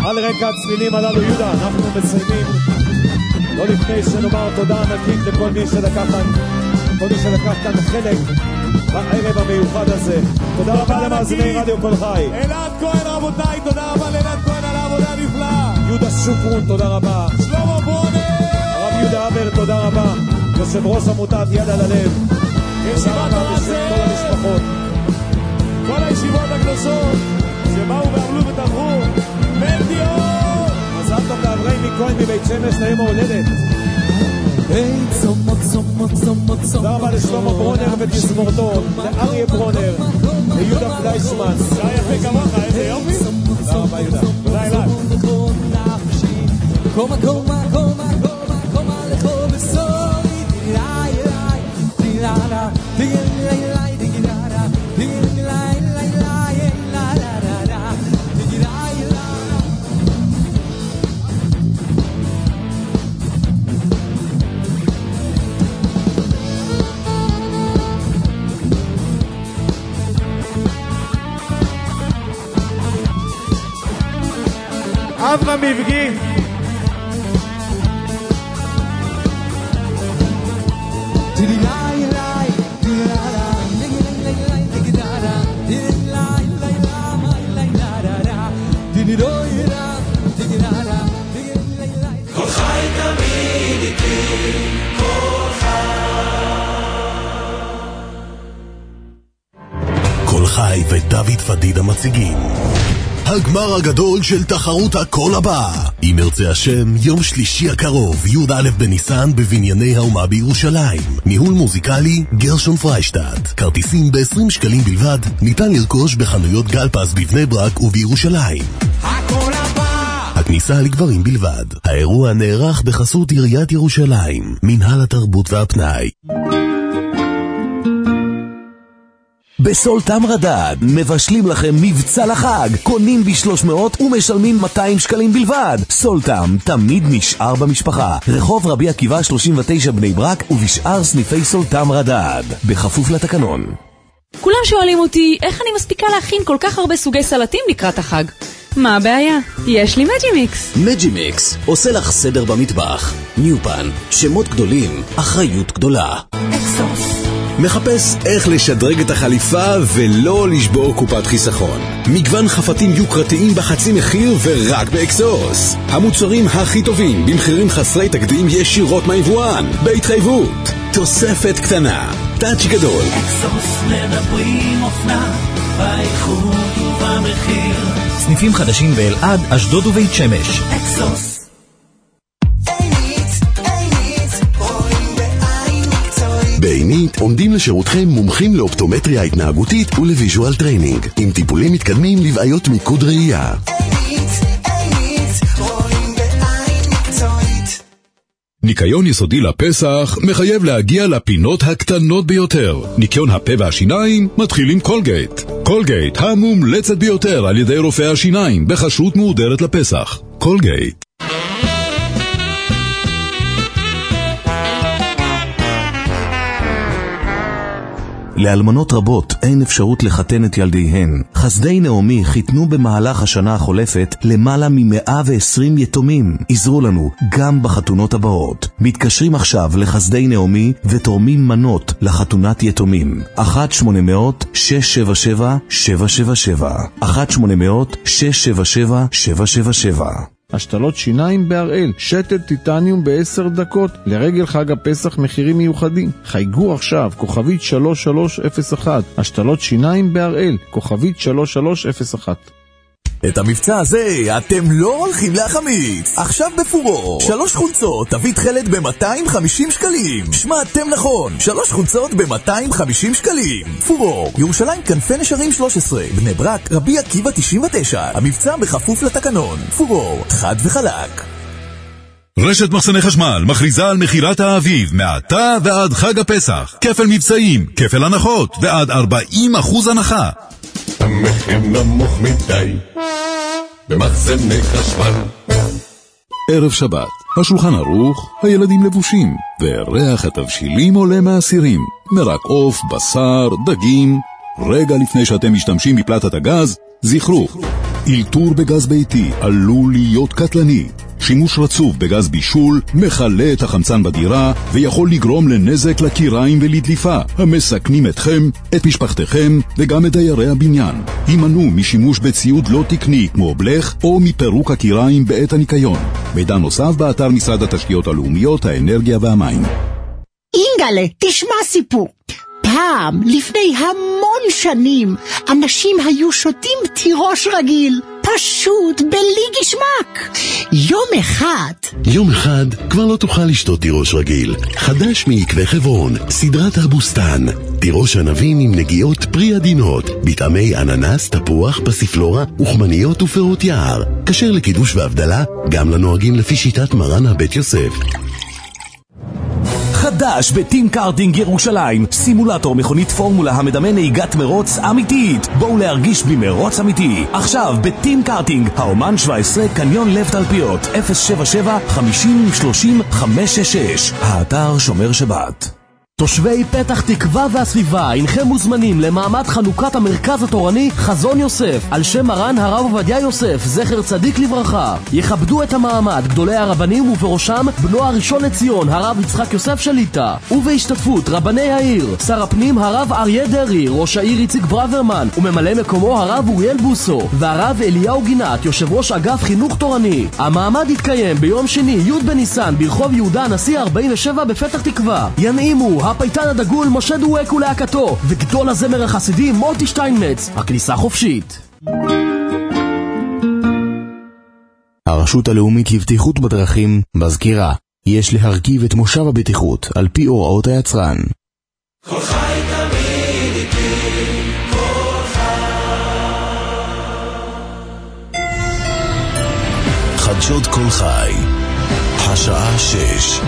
על רקע הצלילים הללו, יהודה, אנחנו מסיימים. לא לפני שנאמר תודה ענקית לכל מי שלקח כאן חלק בערב המיוחד הזה. תודה רבה למאזיני רדיו כל חי. אלעד כהן רבותיי, תודה רבה לאלעד כהן על העבודה הנפלאה. יהודה שוקרון, תודה רבה. שלמה ברונר, הרב יהודה אבר, תודה רבה. יושב ראש עמותת יד על הלב. ישיבת הרזל, כל המשפחות, כל הישיבות הקדושות שבאו ועמלו ותמכו. בנדיון, מזל טוב לאברהים כהן מבית שמש ליום ההולדת. תודה רבה לשלמה ברונר ותזמורתו, לאריה ברונר, ליהודה פליישמן. שעה יפה כמוך, איזה יופי. תודה רבה יהודה. תודה אלעד. אברהם מבגי, כל חי תמיד איתי, כל כל חי ודוד פדידה מציגים הגמר הגדול של תחרות הכל הבא. אם ירצה השם, יום שלישי הקרוב, י"א בניסן בבנייני האומה בירושלים. ניהול מוזיקלי, גרשון פריישטט. כרטיסים ב-20 שקלים בלבד, ניתן לרכוש בחנויות גלפס בבני ברק ובירושלים. הכל הבא! הכניסה לגברים בלבד. האירוע נערך בחסות עיריית ירושלים, מנהל התרבות והפנאי. בסולטם רדד מבשלים לכם מבצע לחג, קונים ב-300 ומשלמים 200 שקלים בלבד. סולטם תמיד נשאר במשפחה, רחוב רבי עקיבא 39 בני ברק ובשאר סניפי סולטם רדד, בכפוף לתקנון. כולם שואלים אותי איך אני מספיקה להכין כל כך הרבה סוגי סלטים לקראת החג. מה הבעיה? יש לי מג'ימיקס. מג'ימיקס עושה לך סדר במטבח. ניופן, שמות גדולים, אחריות גדולה. אקסוס מחפש איך לשדרג את החליפה ולא לשבור קופת חיסכון. מגוון חפתים יוקרתיים בחצי מחיר ורק באקסוס. המוצרים הכי טובים במחירים חסרי תקדים ישירות מהיבואן, בהתחייבות. תוספת קטנה, טאץ' גדול. אקסוס מדברים אופנה, באיכות ובמחיר. סניפים חדשים באלעד, אשדוד ובית שמש. אקסוס. בעינית עומדים לשירותכם מומחים לאופטומטריה התנהגותית ולוויז'ואל טריינינג, עם טיפולים מתקדמים לבעיות מיקוד ראייה. ניקיון יסודי לפסח מחייב להגיע לפינות הקטנות ביותר. ניקיון הפה והשיניים מתחיל עם קולגייט. קולגייט המומלצת ביותר על ידי רופאי השיניים בחשות מעודרת לפסח. קולגייט. לאלמנות רבות אין אפשרות לחתן את ילדיהן. חסדי נעמי חיתנו במהלך השנה החולפת למעלה מ-120 יתומים. עזרו לנו גם בחתונות הבאות. מתקשרים עכשיו לחסדי נעמי ותורמים מנות לחתונת יתומים. 1-800-677-777 1-800-677-777. השתלות שיניים בהראל, שתל טיטניום ב10 דקות, לרגל חג הפסח מחירים מיוחדים. חייגו עכשיו, כוכבית 3301, השתלות שיניים בהראל, כוכבית 3301. את המבצע הזה אתם לא הולכים להחמיץ. עכשיו בפורור 3 חולצות תביא תחלת ב-250 שקלים. שמעתם נכון, 3 חולצות ב-250 שקלים. פורור, ירושלים כנפי נשרים 13, בני ברק רבי עקיבא 99. המבצע בכפוף לתקנון. פורור, חד וחלק. רשת מחסני חשמל מכריזה על מחירת האביב מעתה ועד חג הפסח. כפל מבצעים, כפל הנחות ועד 40% הנחה. המחיר נמוך מדי במחסני חשמל. ערב שבת, השולחן ערוך, הילדים לבושים, וריח התבשילים עולה מהסירים. מרק עוף, בשר, דגים. רגע לפני שאתם משתמשים בפלטת הגז, זכרו, אלתור בגז ביתי עלול להיות קטלני. שימוש רצוף בגז בישול מחלה את החמצן בדירה ויכול לגרום לנזק לקיריים ולדליפה המסכנים אתכם, את משפחתכם וגם את דיירי הבניין. הימנעו משימוש בציוד לא תקני כמו בלך או מפירוק הקיריים בעת הניקיון. מידע נוסף באתר משרד התשתיות הלאומיות, האנרגיה והמים. אינגלה, תשמע סיפור. פעם, לפני המון שנים, אנשים היו שותים תירוש רגיל, פשוט בלי גשמק. יום אחד כבר לא תוכל לשתות תירוש רגיל. חדש מעקבי חברון, סדרת הבוסטן. תירוש ענבים עם נגיעות פרי עדינות, בטעמי אננס, תפוח, פסיפלורה, וחמניות ופירות יער. כשר לקידוש והבדלה, גם לנוהגים לפי שיטת מרן הבית יוסף. חדש בטים קארטינג ירושלים, סימולטור מכונית פורמולה המדמה נהיגת מרוץ אמיתית. בואו להרגיש בלי מרוץ אמיתי. עכשיו בטים קארטינג, האומן 17, קניון לב תלפיות, 077-50-30-566. האתר שומר שבת. תושבי פתח תקווה והסביבה, אינכם מוזמנים למעמד חנוכת המרכז התורני חזון יוסף על שם מרן הרב עובדיה יוסף, זכר צדיק לברכה. יכבדו את המעמד גדולי הרבנים ובראשם בנו הראשון לציון הרב יצחק יוסף שליטה, ובהשתתפות רבני העיר, שר הפנים הרב אריה דרי, ראש העיר איציק ברוורמן וממלא מקומו הרב אוריאל בוסו, והרב אליהו גינת, יושב ראש אגף חינוך תורני. המעמד יתקיים ביום שני י' בניסן ברחוב יהודה הנשיא 47 בפתח תקווה. ינעימו הפייטן הדגול משה דואק ולהקתו וגדול הזמר החסידי מוטי שטיינמץ. הכניסה חופשית. הרשות הלאומית לבטיחות בדרכים מזכירה, יש להרכיב את מושב הבטיחות על פי הוראות היצרן. כל חי תמיד איתי, כל חי. חדשות כל חי, השעה 6.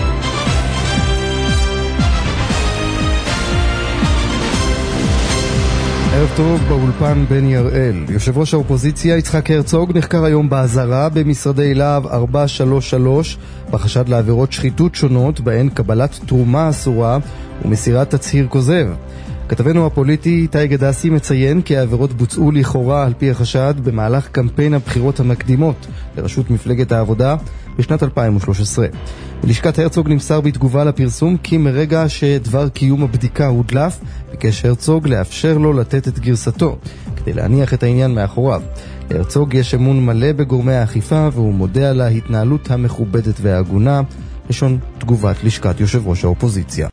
ערב טוב, באולפן בני הראל. יושב ראש האופוזיציה יצחק הרצוג נחקר היום באזהרה במשרדי להב 433 בחשד לעבירות שחיתות שונות, בהן קבלת תרומה אסורה ומסירת תצהיר כוזב. כתבנו הפוליטי איתי גדסי מציין כי העבירות בוצעו לכאורה על פי החשד במהלך קמפיין הבחירות המקדימות לראשות מפלגת העבודה בשנת 2013. בלשכת הרצוג נמסר בתגובה לפרסום כי מרגע שדבר קיום הבדיקה הודלף, ביקש הרצוג לאפשר לו לתת את גרסתו כדי להניח את העניין מאחוריו. להרצוג יש אמון מלא בגורמי האכיפה והוא מודה על ההתנהלות המכובדת וההגונה, לשון תגובת לשכת יושב ראש האופוזיציה.